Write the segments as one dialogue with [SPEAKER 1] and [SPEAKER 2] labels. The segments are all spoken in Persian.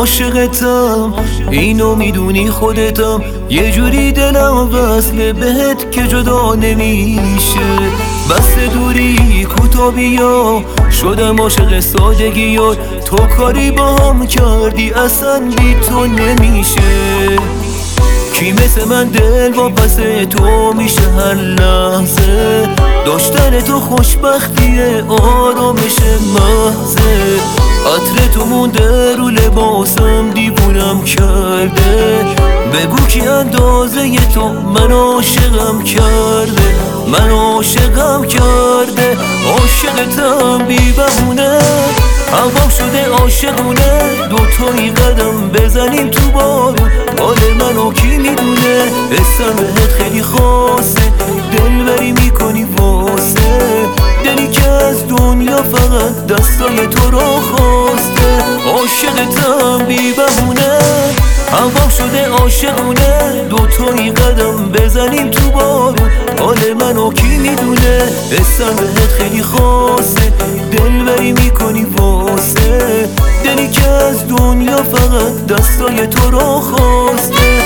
[SPEAKER 1] عاشقتم، اینو میدونی خودتم. یه جوری دلم وصله بهت که جدا نمیشه. بس دوری کوتا بیا، شدم عاشق سادگیات. تو کاری با هم کردی اصلا بی تو نمیشه. کی مثل من دل واپس تو میشه هر لحظه. داشتن تو خوشبختیه، آرامش محضه. عطر تو مونده رو لباسم، دیوونم کرده. بگو کی اندازه تو من عاشقم کرده، من عاشقم کرده. عاشقتم بی بهونه، هوام شده عاشقونه. دوتایی قدم بزنیم تو بارون، حال منو کی میدونه. حسم بهت خیلی خاصه، دلبری میکنی واسه. دلی که از دنیا فقط دستای تو رو خواسته. عاشقتم بی بهونه، هوام شده عاشقونه. دوتایی قدم بزنیم تو بارون، حال منو کی میدونه. حسم بهت خیلی خاصه، دلبری میکنی واسه. دلی که از دنیا فقط دستای تو رو خواسته.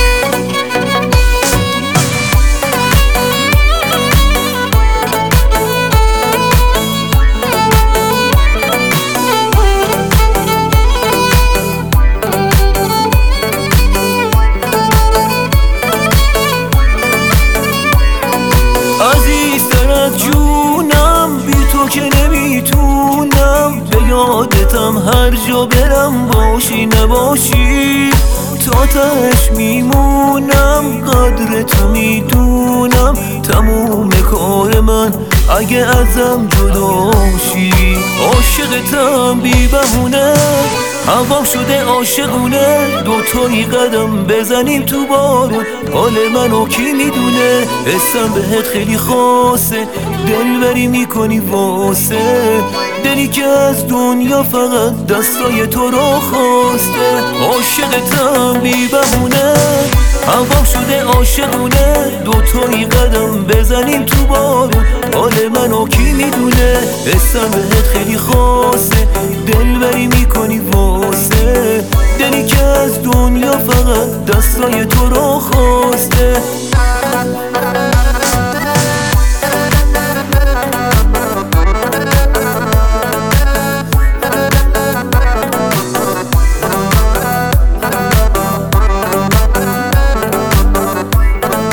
[SPEAKER 1] عزیزتر از جونم، بی تو که نمیتونم. به یادتم هر جا برم، باشی نباشی تا تهش میمونم. قدر تو میدونم، تموم کار من اگه ازم جداشی. عاشقتم بی بهونه، هوام شده عاشقونه. دوتایی قدم بزنیم تو بارون، حال منو کی میدونه. حسم بهت خیلی خاصه، دلبری میکنی واسه. دلی که از دنیا فقط دستای تو رو خواسته. عاشقتم بی بهونه، هوام شده عاشقونه. دوتایی قدم بزنیم تو بارون، حال منو کی میدونه. حسم بهت خیلی خاصه، دلبری میکنی واسه. دلی که از دنیا فقط دستای تو رو خواسته.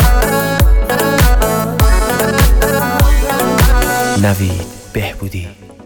[SPEAKER 2] نوید بهبودی.